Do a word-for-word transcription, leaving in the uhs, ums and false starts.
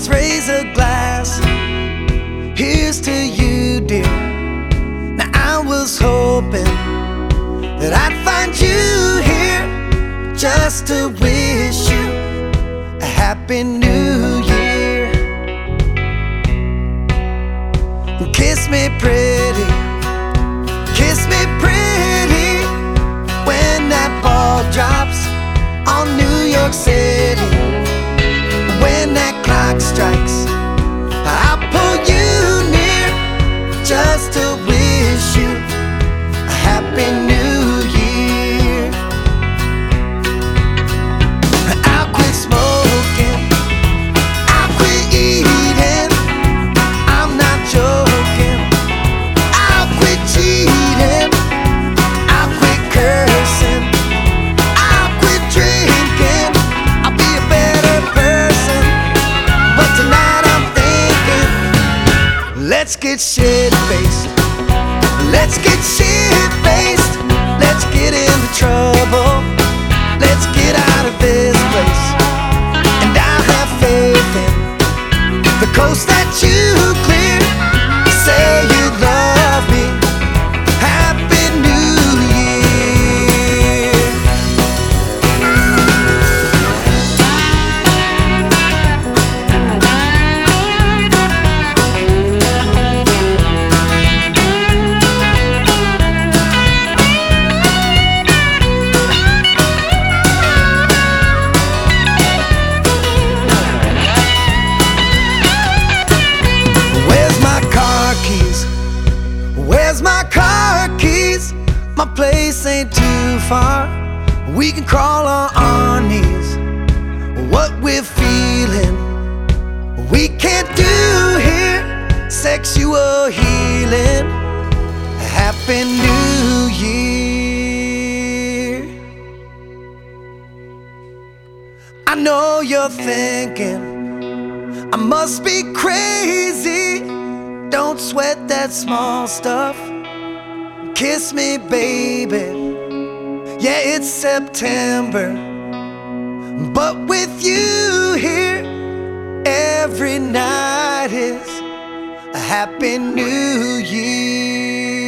Let's raise a glass. Here's to you, dear. Now I was hoping that I'd find you here just to wish you a happy new year. Kiss me pretty, kiss me pretty, when that ball drops on New York City. When that clock strikes, I'll pull you near just to wish you a happy new year. I'll quit smoking, I'll quit eating, I'm not joking. I'll quit cheating, I'll quit cursing, I'll quit drinking, I'll be a better person. But tonight I'm thinking, let's get shit-faced, let's get shit-faced, let's get into trouble, let's get out of this place. And I have faith in the coast that you clear. Say you love me, happy new year. Where's my car keys? Where's my car keys? My place ain't too far, we can crawl on our knees. What we're feeling, we can't do here. Sexual healing, happy new year. I know you're thinking I must be crazy. Don't sweat that small stuff. Kiss me, baby. Yeah, it's September, but with you here, every night is a happy new year.